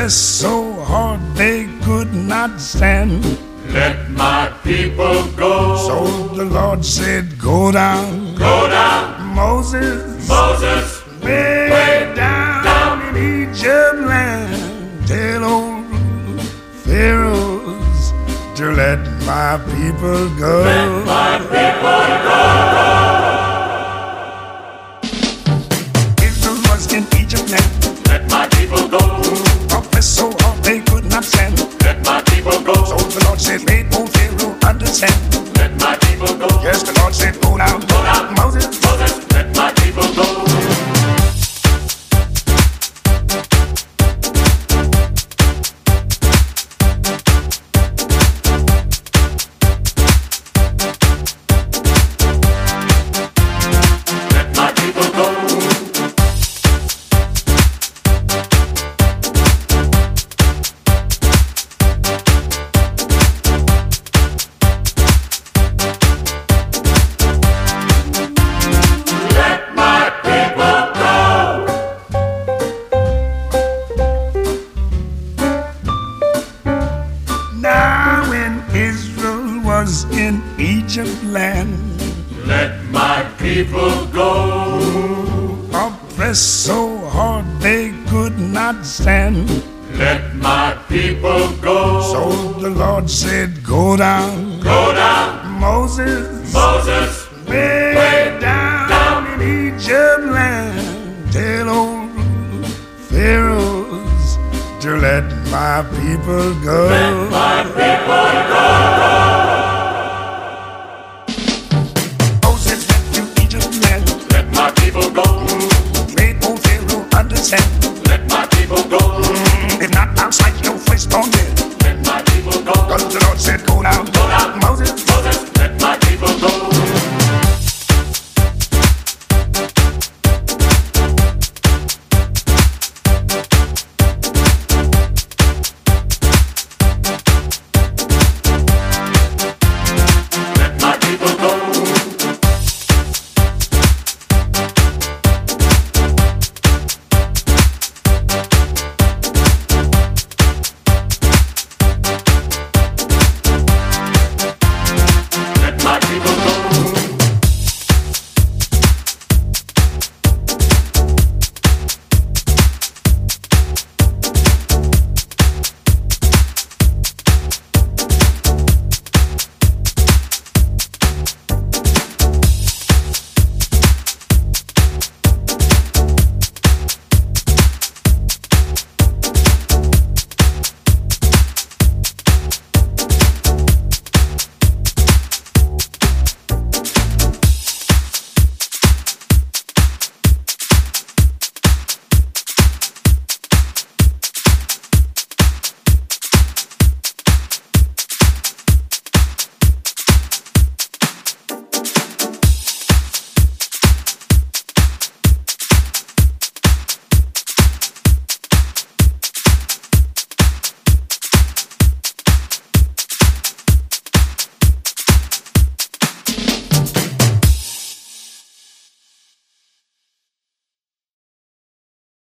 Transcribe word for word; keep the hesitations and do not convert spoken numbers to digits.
oppressed so hard they could not stand. Let my people go. So the Lord said, go down, go down, Moses, Moses, way, way down, down in Egypt land. Tell old Pharaohs to let my people go. Let my people go. Israel was in Egypt land. Let my people go. Oppressed so hard they could not stand. Let my people go. So the Lord said, make old Pharaoh understand. Let my people go. Yes, the Lord said, go down, Go down, Moses, Moses, let my people go. Let my people go. Let my people go. Now when Israel was in Egypt land, Let my people go. oppressed so hard they could not stand. Let my people go. So the Lord said, go down, Go down, Moses, Moses, way, way down, down in Egypt land. Tell old Pharaohs to let my people go. let my people go.